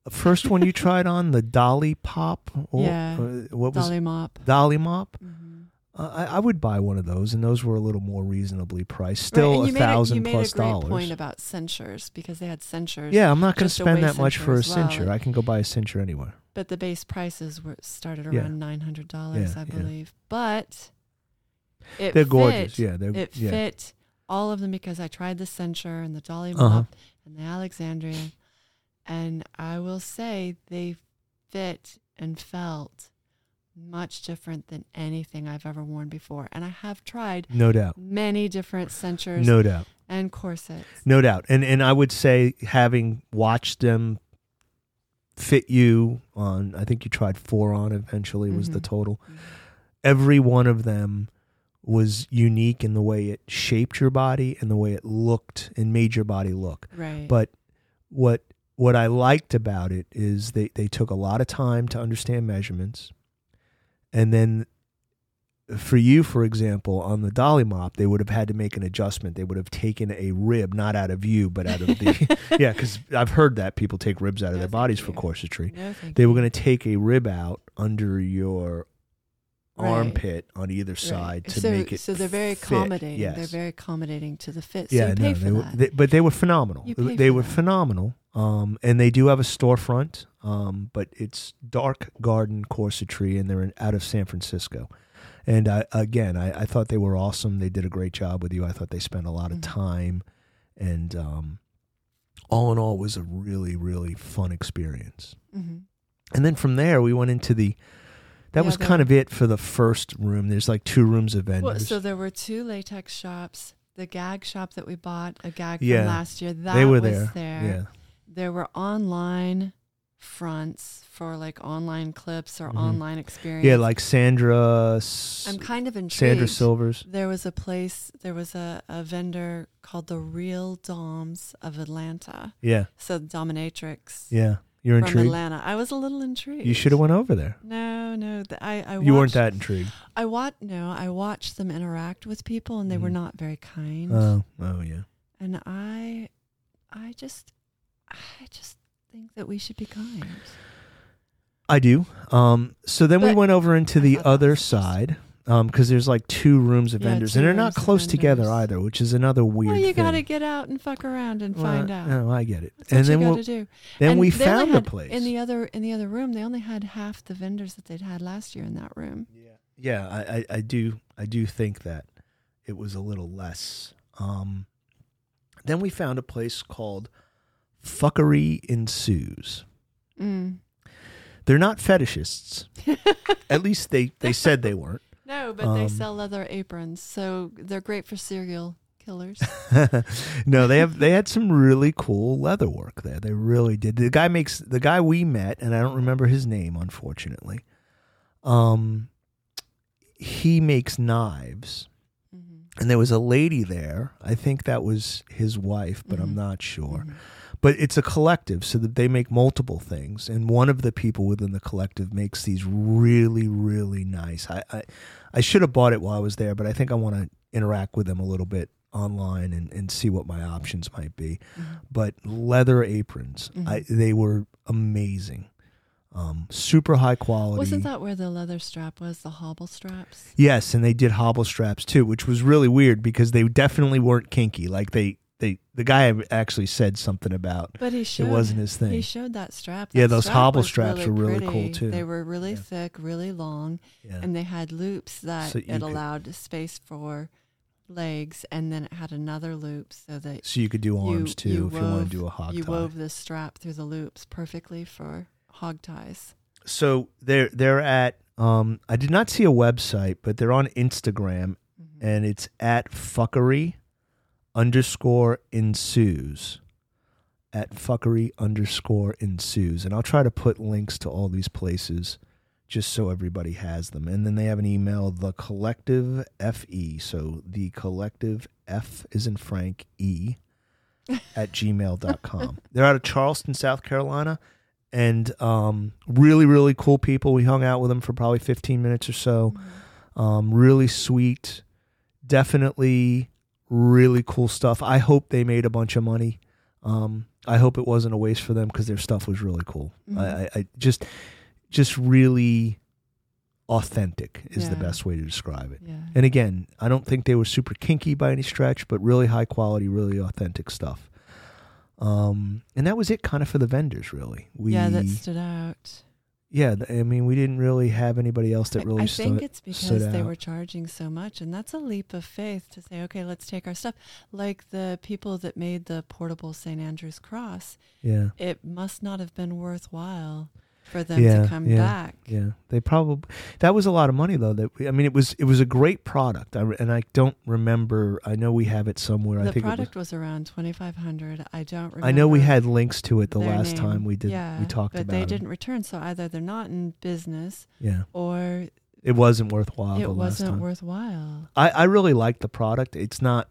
first one you tried on, the Dolly Pop? Yeah. What was Dolly Mop. Dolly Mop? Mm-hmm. I would buy one of those, and those were a little more reasonably priced. Still right. $1,000+ You made a great $. point about censures, because they had censures. Yeah, I'm not going to just a spend waist that much for a cincher as well. cincher. I can go buy a cincher anywhere. But the base prices started Yeah. around $900, Yeah, I believe. But it They're fit. gorgeous. Yeah, It fit all of them, because I tried the Censure and the Dolly Mop Uh-huh. and the Alexandria, and I will say they fit and felt much different than anything I've ever worn before. And I have tried No doubt. many different Censures No doubt. and corsets. No doubt. And I would say, having watched them fit you on, I think you tried 4 on eventually was the Mhm. total. Mhm. Every one of them was unique in the way it shaped your body and the way it looked and made your body look. Right. But what I liked about it is they took a lot of time to understand measurements. And then for you, for example, on the Dolly Mop, they would have had to make an adjustment. They would have taken a rib, not out of you, but out of the... Yeah, because I've heard that people take ribs out of No, their thank bodies you. for corsetry. No, thank They you. were going to take a rib out under your Right. armpit on either Right. side to so, make it so they're very fit. accommodating. Yes. They're very accommodating to the fit. Yeah, so you pay for they were, that. but they were phenomenal. You pay They for were that. phenomenal. And they do have a storefront, but it's Dark Garden Corsetry, and they're out of San Francisco. And I thought they were awesome. They did a great job with you. I thought they spent a lot of Mhm. time, and all in all, it was a really, really fun experience. Mhm. And then from there, we went into that was other- kind of it for the first room. There's like 2 rooms of vendors. Well, so there were 2 latex shops. The gag shop that we bought, a gag Yeah. from last year, that they were was there. Yeah. There were online fronts for like online clips or Mhm. online experience. Yeah, like Sandra. I'm kind of intrigued. Sandra Silvers. There was a vendor called the Real Doms of Atlanta. Yeah, So Dominatrix yeah. You're from intrigued. Atlanta. I was a little intrigued. You should have went over there. No. I You weren't watched- that intrigued. I watched them interact with people, and they were Mhm. not very kind. Oh yeah. And I just think that we should be kind. I do. So then we But went over into I the thought that other was interesting. side, because there's like 2 rooms of Yeah, vendors, 2 and they're not rooms of close together vendors. either, which is another weird Well, you thing. got to get out and fuck around and Well, find out. No, I get it. That's and what then you got we'll, to do. then And we they only found the had- place. in the other room. They only had half the vendors that they'd had last year in that room. Yeah, I do think that it was a little less. Then we found a place called Fuckery Ensues. Mm. They're not fetishists. At least they said they weren't. No, but they Um, sell leather aprons, so they're great for serial killers. No, they had some really cool leather work there. They really did. The guy we met, and I don't remember his name, unfortunately. He makes knives. Mhm. And there was a lady there. I think that was his wife, but I'm Mhm. not sure. Mhm. But it's a collective, so that they make multiple things. And one of the people within the collective makes these really, really nice. I should have bought it while I was there, but I think I want to interact with them a little bit online and see what my options might be. Mhm. But leather aprons, Mhm. they were amazing. Super high quality. Wasn't that where the leather strap was, the hobble straps? Yes, and they did hobble straps too, which was really weird because they definitely weren't kinky. Like the guy actually said something about But he showed it wasn't his thing. He showed that strap. Yeah, That those strap hobble was straps were really cool, pretty. too. They were really Yeah. thick, really long, Yeah. and they had loops that So you it could- allowed space for legs, and then it had another loop so that So you could do arms too if you want wove- to do a hog you tie. wove the strap through the loops perfectly for hog ties. So they're at I did not see a website, but they're on Instagram, Mhm. and it's at fuckery_ensues. At fuckery_ensues. And I'll try to put links to all these places just so everybody has them. And then they have an email, the collective FE. So the collective F is in Frank E at gmail.com. They're out of Charleston, South Carolina. And really, really cool people. We hung out with them for probably 15 minutes or so. Really sweet. Definitely really cool stuff. I hope they made a bunch of money. I hope it wasn't a waste for them because their stuff was really cool. Mm-hmm. I just really authentic is the Yeah. best way to describe it. Yeah. And again, I don't think they were super kinky by any stretch, but really high quality, really authentic stuff. And that was it kind of for the vendors, really. That stood out. Yeah, I mean, we didn't really have anybody else that really I think it's stood because they out. were charging so much, and that's a leap of faith to say, okay, let's take our stuff. Like the people that made the portable St. Andrew's cross, Yeah. it must not have been worthwhile for them to come back. Yeah, they probably, that was a lot of money though. It was a great product. And I don't remember. I know we have it somewhere. The I think product was around $2,500. I don't remember. I know we had links to it the their last name. time we did. Yeah, we talked but about they it. didn't return. So either they're not in business, Yeah, or it wasn't worthwhile. it the last wasn't time. worthwhile. I really like the product. It's not.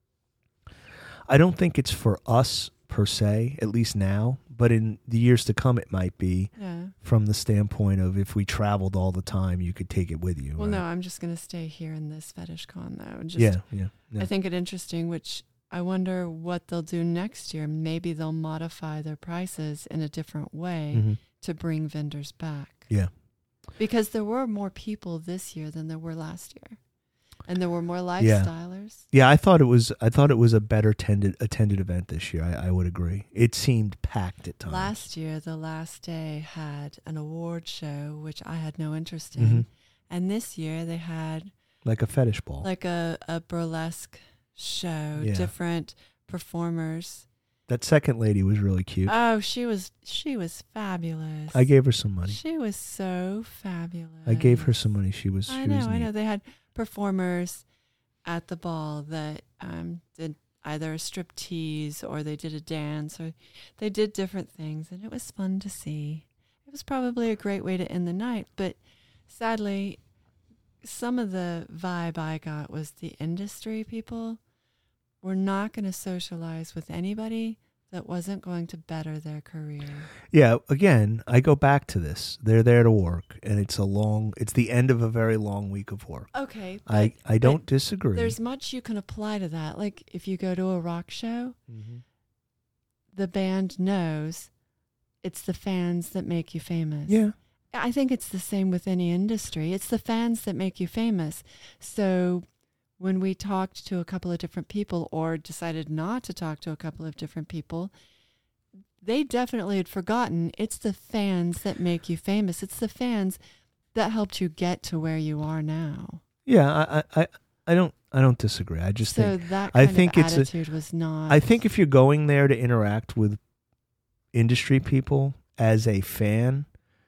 I don't think it's for us per se, at least now. But in the years to come, it might be. Yeah. From the standpoint of if we traveled all the time, you could take it with you. Well, right? no, I'm just going to stay here in this fetish con, though. Yeah. I think it interesting, which I wonder what they'll do next year. Maybe they'll modify their prices in a different way Mhm. to bring vendors back. Yeah. Because there were more people this year than there were last year. And there were more lifestylers. Yeah, I thought it was a better attended event this year. I would agree. It seemed packed at times. Last year, the last day had an award show, which I had no interest in. Mhm. And this year they had Like a fetish ball. like a burlesque show, Yeah. different performers. That second lady was really cute. Oh, she was fabulous. I gave her some money. She was so fabulous. I gave her some money. She was I neat. know. They had performers at the ball that did either a striptease or they did a dance or they did different things, and it was fun to see. It was probably a great way to end the night, but sadly, some of the vibe I got was the industry people were not going to socialize with anybody that wasn't going to better their career. Yeah, again, I go back to this. They're there to work, and it's the end of a very long week of work. Okay. I don't disagree. There's much you can apply to that. Like if you go to a rock show, Mhm. the band knows it's the fans that make you famous. Yeah. I think it's the same with any industry. It's the fans that make you famous. So when we talked to a couple of different people or decided not to talk to a couple of different people, they definitely had forgotten it's the fans that make you famous. It's the fans that helped you get to where you are now. Yeah, I don't disagree. I just So think that I kind think of it's attitude was not. I think if you're going there to interact with industry people as a fan,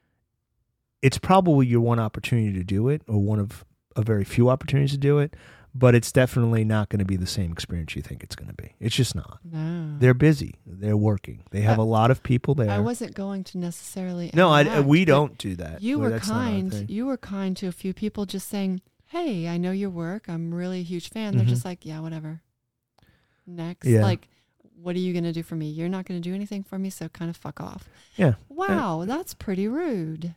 it's probably your one opportunity to do it, or one of a very few opportunities to do it, but it's definitely not going to be the same experience you think it's going to be. It's just not. No. They're busy. They're working. They have a lot of people there. I wasn't going to necessarily. No, interact, we but don't do that. You Well, were that's not our kind. thing. You were kind to a few people, just saying, "Hey, I know your work. I'm really a huge fan." They're Mhm. just like, "Yeah, whatever." Next, Yeah. like, what are you going to do for me? You're not going to do anything for me, so kind of fuck off. Yeah. Wow, that's pretty rude.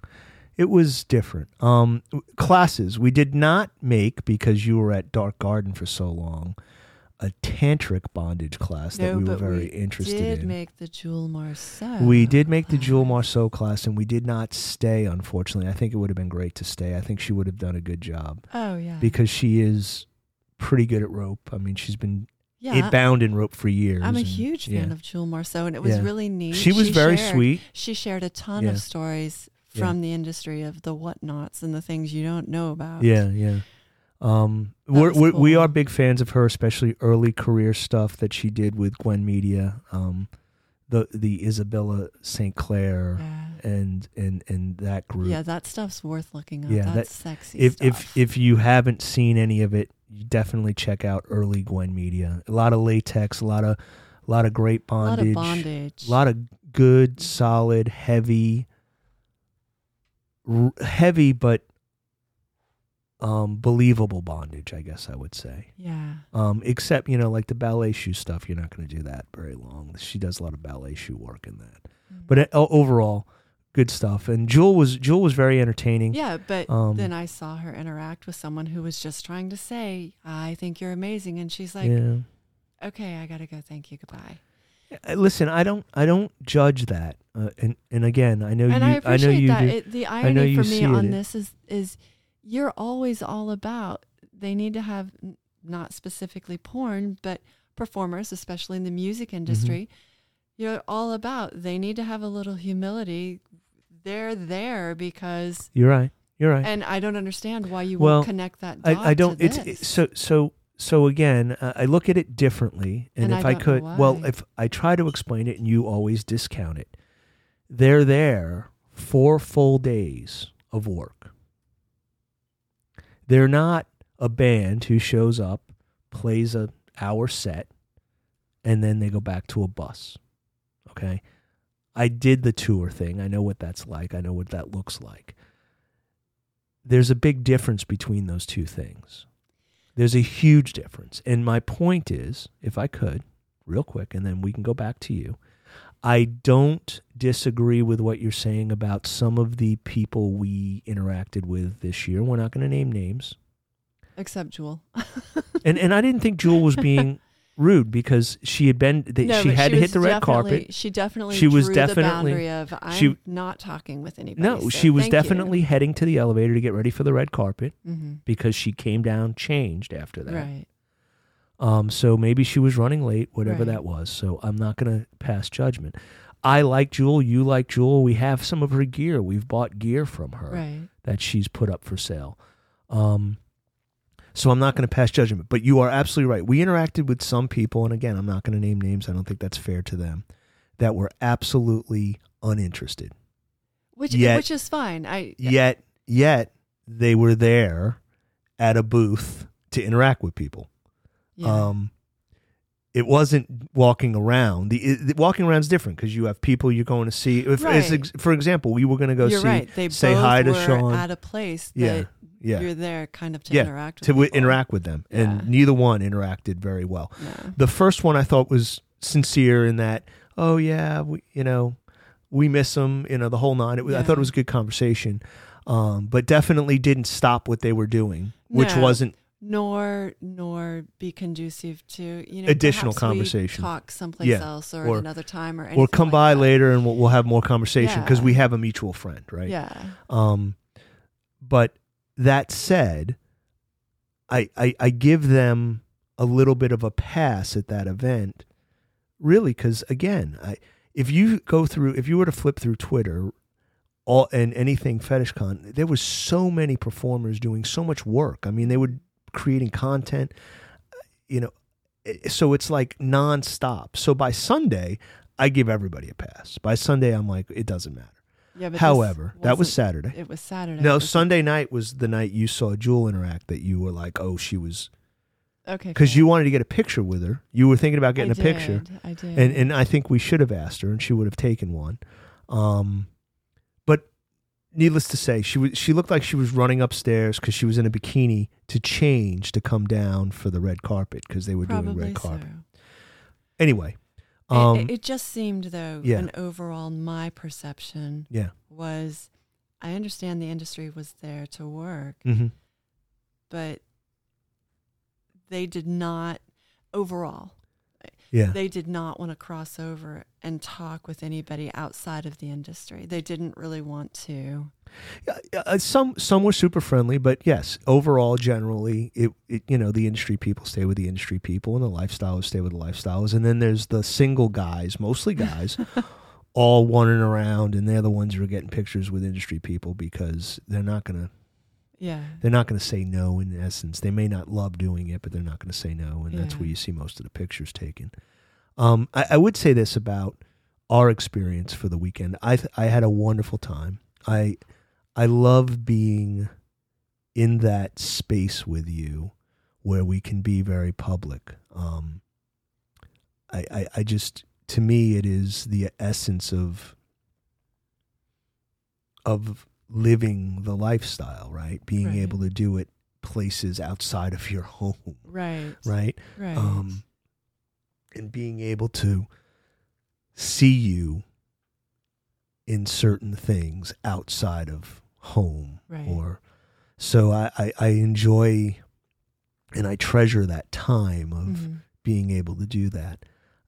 It was different. Classes we did not make because you were at Dark Garden for so long. A tantric bondage class that we were but very we interested did in. make the Jewel Marceau. We did make the Jewel class. Marceau class, and we did not stay. Unfortunately, I think it would have been great to stay. I think she would have done a good job Oh yeah, because she is pretty good at rope. I mean, she's been yeah. bound in rope for years. I'm a and- huge yeah. fan of Jewel Marceau, and it was Yeah. really neat. She was very shared- sweet. She shared a ton Yeah. of stories Yeah. from the industry of the whatnots and the things you don't know about. Yeah, yeah. was We cool. are big fans of her, especially early career stuff that she did with Gwen Media, the Isabella St. Clair, Yeah. and that group. Yeah, that stuff's worth looking up. Yeah, That's sexy If stuff. if you haven't seen any of it, you definitely check out early Gwen Media. A lot of latex, a lot of great a lot bondage, of bondage. a lot of good, solid, heavy but believable bondage, I guess I would say. Yeah. Except, like the ballet shoe stuff, you're not going to do that very long. She does a lot of ballet shoe work in that. But overall, good stuff. And Jewel was very entertaining. Yeah, but Um, then I saw her interact with someone who was just trying to say, "I think you're amazing," and she's like, Yeah. "Okay, I gotta go. Thank you. Goodbye." Listen, I don't judge that. And again, I know and you. I appreciate I know you that. do. The I know irony you for me see on it. this is you're always all about they need to have not specifically porn, but performers, especially in the music industry. You're all about they need to have a little humility. They're there because You're right. You're right. and I don't understand why you Well, won't connect that dot I don't. to this. So again, I look at it differently, and And if I I don't could, know well, why. if I try to explain it, and you always discount it, they're there 4 full days of work. They're not a band who shows up, plays an hour set, and then they go back to a bus. Okay, I did the tour thing. I know what that's like. I know what that looks like. There's a big difference between those two things. There's a huge difference. And my point is, if I could, real quick, and then we can go back to you, I don't disagree with what you're saying about some of the people we interacted with this year. We're not going to name names. Except Jewel. And I didn't think Jewel was being rude because she had been, No, she but had to hit the red definitely- carpet. She definitely She was drew definitely- the boundary of I'm she- not talking with anybody. No, so she was thank you. definitely heading to the elevator to get ready for the red carpet Mhm. because she came down changed after that. Right. So maybe she was running late, whatever Right. that was. So I'm not going to pass judgment. I like Jewel. You like Jewel. We have some of her gear. We've bought gear from her Right. that she's put up for sale. So I'm not going to pass judgment. But you are absolutely right. We interacted with some people, and again, I'm not going to name names. I don't think that's fair to them, that were absolutely uninterested. Which is fine. Yet they were there at a booth to interact with people. Yeah. It wasn't walking around. The walking around is different because you have people you're going to see. Right. For example, we were going to go You're see, right. They say both hi to were Sean. at a place Yeah, that yeah. you're there kind of to Yeah, interact with to people. interact with them, Yeah. and neither one interacted very well. No. The first one I thought was sincere in that, oh yeah, we miss them, the whole nine. I thought it was a good conversation, but definitely didn't stop what they were doing, which No. wasn't. Nor be conducive to Additional perhaps we conversation. talk someplace Yeah. else or Or- at another time or anything Or come like by that. later and we'll have more conversation because Yeah. we have a mutual friend, right? Yeah. But that said, I give them a little bit of a pass at that event, really, because again, if you were to flip through Twitter, and anything FetishCon, there was so many performers doing so much work. I mean, they were creating content, so it's like nonstop. So by Sunday, I give everybody a pass. By Sunday, I'm like, it doesn't matter. Yeah, but However, this that was wasn't- Saturday. It was Saturday. No, It was- Sunday night was the night you saw Jewel interact that you were like, oh, she was, Okay. because fine. you wanted to get a picture with her. You were thinking about getting I a picture. I did. And I think we should have asked her, and she would have taken one. But needless to say, she looked like she was running upstairs because she was in a bikini to change to come down for the red carpet because they were doing Probably red carpet. so. Anyway, It just seemed, though, yeah. an overall, my perception yeah, was, I understand the industry was there to work, mm-hmm. but they did not, overall, yeah. they did not want to cross over and talk with anybody outside of the industry. They didn't really want to. Some were super friendly, but yes, overall, generally, it the industry people stay with the industry people, and the lifestylers stay with the lifestylers, and then there's the single guys, mostly guys, all wandering around, and they're the ones who are getting pictures with industry people because they're not gonna say no. In essence, they may not love doing it, but they're not gonna say no, and that's Yeah. where you see most of the pictures taken. I would say this about our experience for the weekend. I had a wonderful time. I love being in that space with you where we can be very public. I just, to me, it is the essence of living the lifestyle, right? Being Right. able to do it places outside of your home, Right. right? Right. And being able to see you in certain things outside of home. Right. So I enjoy and I treasure that time of Mhm. being able to do that.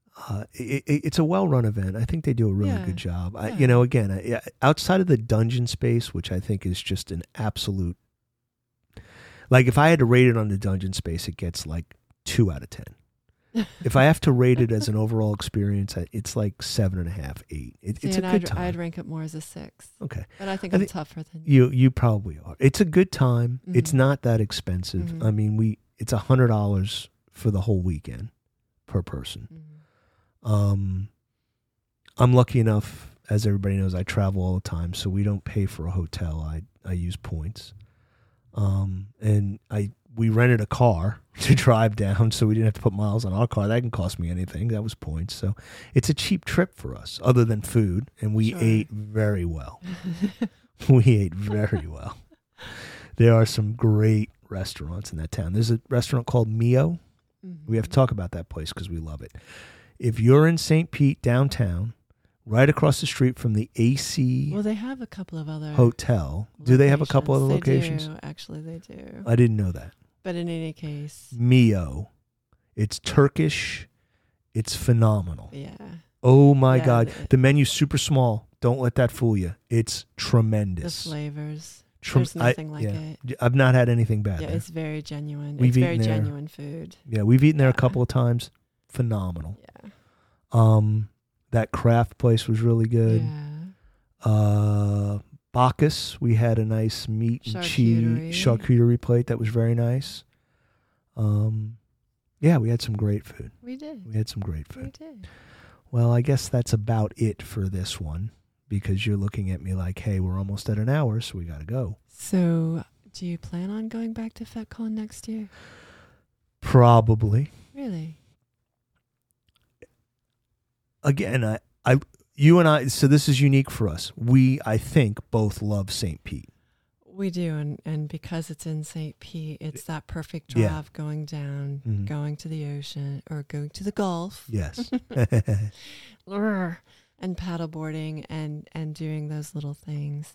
It's a well-run event. I think they do a really Yeah. good job. Yeah. Again, outside of the dungeon space, which I think is just an absolute, like if I had to rate it on the dungeon space, it gets like 2 out of 10. If I have to rate it as an overall experience, it's like 7.5, 8. It's a good time. I'd rank it more as a 6. Okay. But I think I I'm think tougher than You probably are. It's a good time. It's Mhm. not that expensive. Mhm. I mean, it's $100 for the whole weekend per person. Mhm. I'm lucky enough, as everybody knows, I travel all the time, so we don't pay for a hotel. I use points. And we rented a car to drive down, so we didn't have to put miles on our car. That didn't cost me anything. That was points. So it's a cheap trip for us, other than food, and we Sure. ate very well. We ate very well. There are some great restaurants in that town. There's a restaurant called Mio. We have to talk about that place because we love it. If you're in St. Pete downtown, right across the street from the AC Well, they have a couple of other Hotel, do they have a couple other locations. locations? They do. Actually, they do. I didn't know that. But in any case, Mio. It's Turkish. It's phenomenal. yeah. Oh my Yeah, God. The menu's super small. Don't let that fool you. It's The tremendous. flavors. Trem- There's nothing like yeah. it. I've not had anything bad Yeah, there. it's very genuine. We've It's very eaten there. genuine food. Yeah, we've eaten there a Yeah. couple of times. Phenomenal. Yeah. That craft place was really good. Yeah. Bacchus, we had a nice meat and cheese charcuterie plate that was very nice. Yeah, we had some great food. We did. We had some great We food. did. Well, I guess that's about it for this one because you're looking at me like, hey, we're almost at an hour, so we got to go. So, do you plan on going back to FetCon next year? Probably. Really? Again, you and I, so this is unique for us. We, I think, both love St. Pete. We do, and because it's in St. Pete, it's that perfect Yeah. drive going down, Mhm. going to the ocean, or going to the Gulf. Yes. And paddleboarding and doing those little things.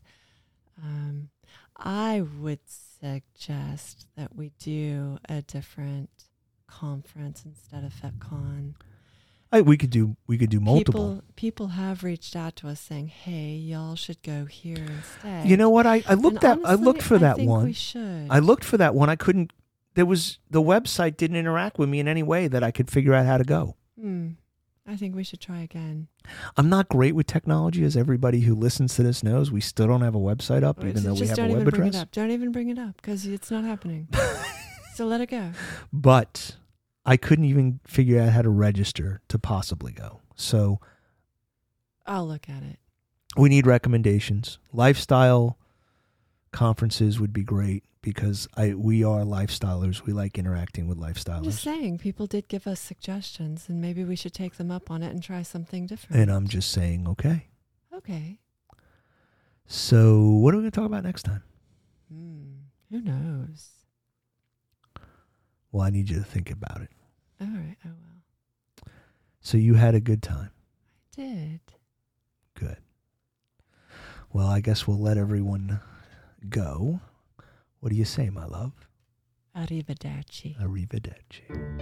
I would suggest that we do a different conference instead of FetCon. We could do multiple. People have reached out to us saying, "Hey, y'all should go here instead." You know what? I looked And I looked for honestly, that I think one. We should. I looked for that one. I couldn't. The website didn't interact with me in any way that I could figure out how to go. I think we should try again. I'm not great with technology, as everybody who listens to this knows. We still don't have a website up, even though we Just have don't a web even bring address. it up. Don't even bring it up because it's not happening. So let it go. But I couldn't even figure out how to register to possibly go. So I'll look at it. we need recommendations. Lifestyle conferences would be great because we are lifestylers. We like interacting with I'm just lifestylers. saying, people did give us suggestions, and maybe we should take them up on it and try something different. And I'm just saying, okay. Okay. So what are we going to talk about next time? Who knows? Well, I need you to think about it. All right, I will. So you had a good time. I did. Good. Well, I guess we'll let everyone go. What do you say, my love? Arrivederci. Arrivederci.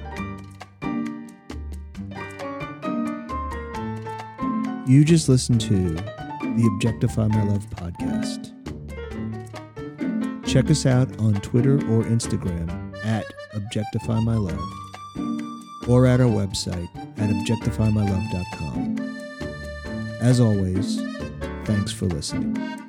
You just listened to the Objectify My Love podcast. Check us out on Twitter or Instagram at Objectify My Love or at our website at objectifymylove.com. As always, thanks for listening.